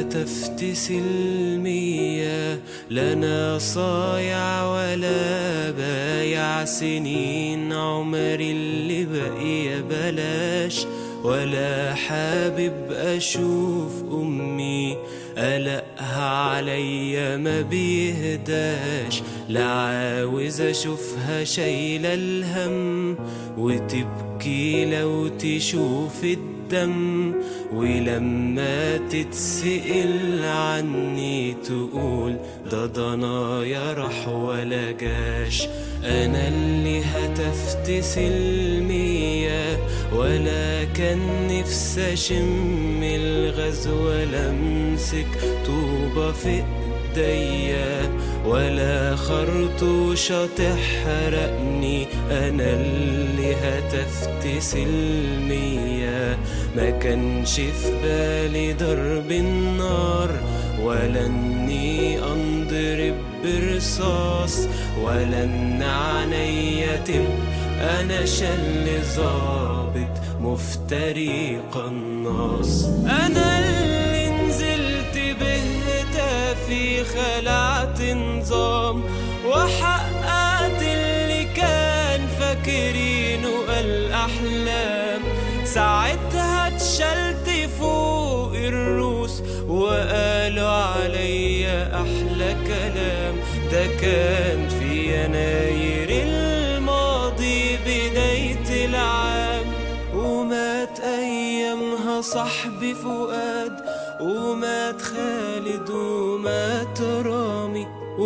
هتفت سلمية، لا أنا صايع ولا بايع سنين عمري اللي بقي بلاش، ولا حابب أشوف أمي قلقها عليا ما بيهداش، لا عاوز أشوفها شايلة الهم وتبكي لو تشوف الدم، ولما تتسئل عني تقول ده ضنايا راح ولا جاش. أنا اللي هتفت سلمية، ولا كان نفسي أشم الغزو ولا أمسك طوبة في إيديا، ولا خرطوشة تحرقني. أنا اللي هتفت سلمية، ما كانش في بالي ضرب النار، ولا اني انضرب برصاص، ولا ان عينيا تبقى انا شل ظابط مفتري قناص. انا اللي نزلت بهتافي خلعت نظام، وحققت اللي كان فاكرينه الأحلام. ساعتها اتشلت فوق الروس وقالوا عليا أحلى كلام، ده كان في يناير الماضي بداية العام. ومات أيامها صاحبي فؤاد، ومات خالد، ومات رامي،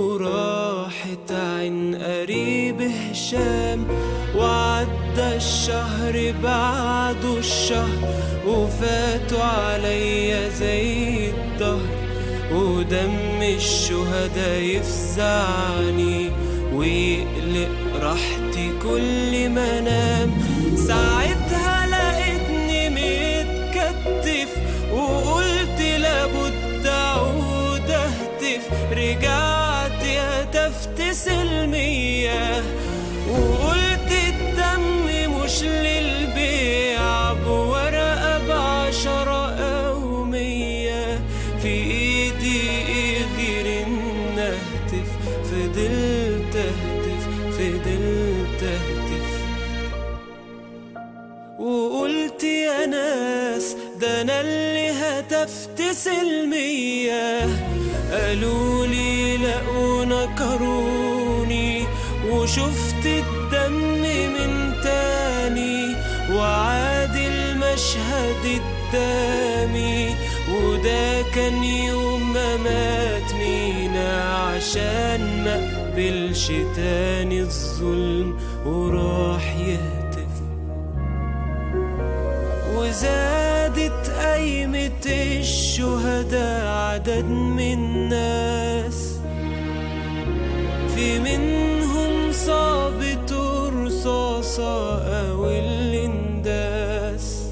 وراحت عين قريب هشام. وعدى الشهر بعده الشهر، وفاتوا عليا زي الدهر، ودم الشهداء يفزعني ويقلق راحتي كل ما انام. ساعتها لقيتني متكتف، وقلت لابد اعود اهتف. رجعت هتفت سلمية، وقلت الدم مش للبيع، بورقة ب10 أو 100 في ايدي غير ان اهتف. فضلت اهتف فضلت اهتف، وقلت يا ناس ده انا اللي هتفت سلمية. قالوا لي لقوا نكروني، وشفت الدم من تاني، وعاد المشهد قدامي. وده كان يوم ما مات مينا، عشان ما قبلش تاني الظلم وراح يهتف. وزادت قايمة الشهداء عدد من ناس، في منهم صابت رصاصة أو الانداس.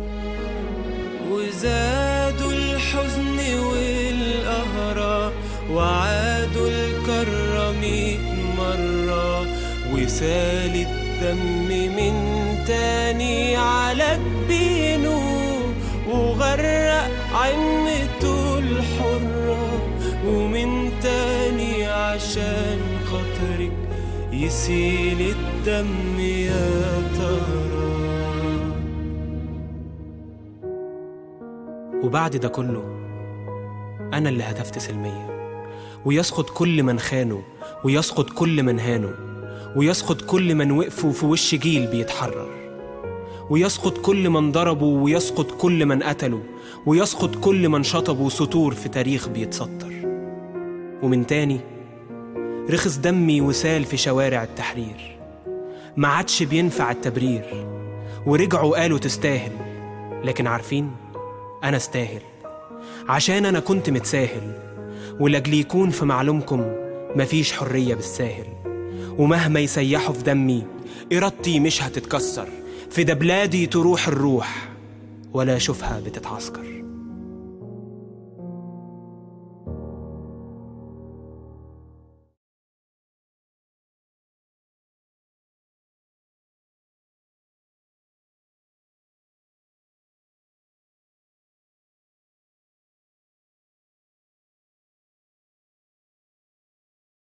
وزادوا الحزن والقهرة، وعادوا الكرة 100 مرة، وسال الدم من تاني على جبينه، وغرق عمته الحرة. ومن تاني عشان خاطرك يسيل الدم يا ترى. وبعد ده كله أنا اللي هتفت سلمية، ويسقط كل من خانه، ويسقط كل من هانه، ويسقط كل من وقفوا في وش جيل بيتحرر، ويسقط كل من ضربوا، ويسقط كل من قتلوا، ويسقط كل من شطبوا سطور في تاريخ بيتسطر. ومن تاني رخص دمي وسال في شوارع التحرير، ما عادش بينفع التبرير، ورجعوا قالوا تستاهل. لكن عارفين أنا استاهل، عشان أنا كنت متساهل. ولأجل يكون في معلومكم مفيش حرية بالساهل، ومهما يسيحوا في دمي إرادتي مش هتتكسر. في دبلادي تروح الروح ولا أشوفها بتتعسكر.